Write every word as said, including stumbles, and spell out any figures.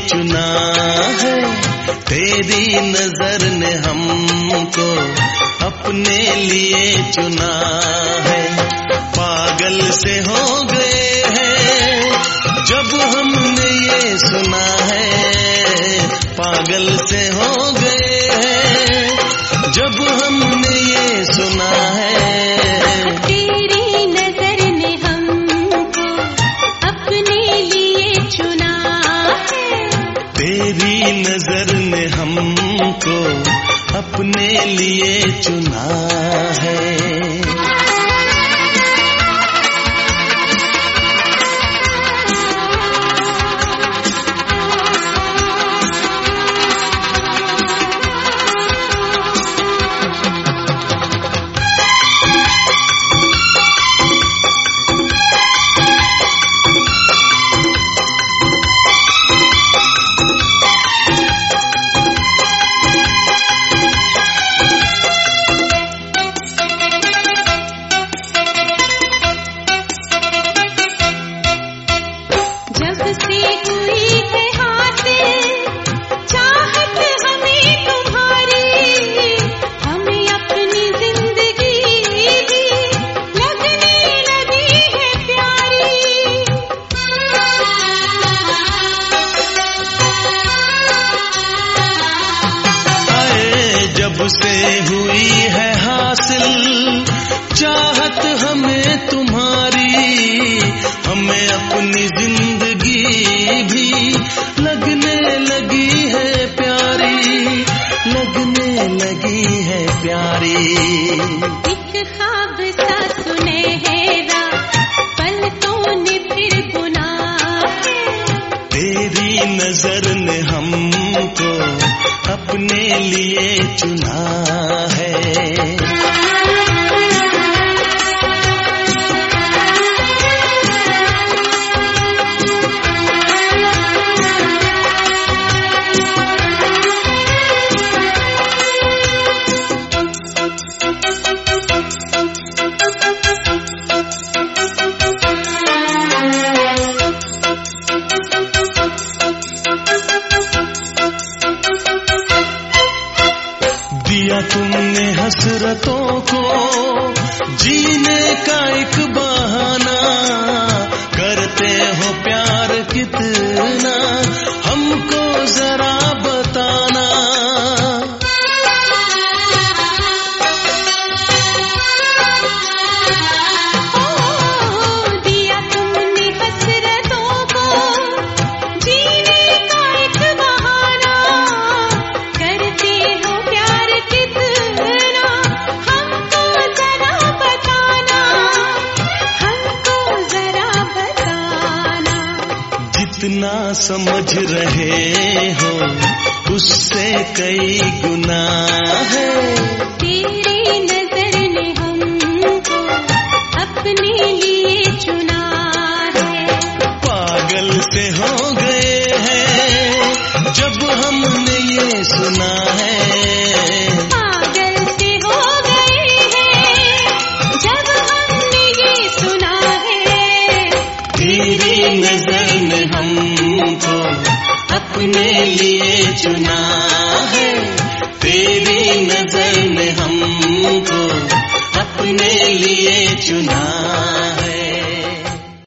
चुना है, तेरी नजर ने हमको अपने लिए चुना है। पागल से हो गए हैं जब हमने ये सुना है, पागल से हो गए हैं जब हमने ये सुना है। तेरी नजर ने हमको अपने लिए चुना है, तेरी नजर ने हमको अपने लिए चुना है। जब से हुई है हासिल चाहत हमें तुम्हारी, हमें अपनी जिंदगी भी लगने लगी है प्यारी, लगने लगी है प्यारी। एक ख्वाब सा सुनहरा पलकों ने फिर बुना है, तेरी नजर ने हमको अपने लिए चुना है। दिया तुमने हसरतों को जीने का एक बहाना, करते हो प्यार कितना हमको जरा बताना। दिया तुमने हसरतों को जीने का एक बहाना, करते हो प्यार कितना हमको जरा बताना, हमको जरा बताना। जितना समझ रहे हो उससे कई गुना है, तेरी नजर ने हमको अपने लिए चुना है। पागल से हो गए हैं जब हमने ये सुना है, पागल से हो गए हैं जब हमने ये सुना है। तेरी नजर ने हमको अपने लिए चुना है, तेरी नजर ने हमको अपने लिए चुना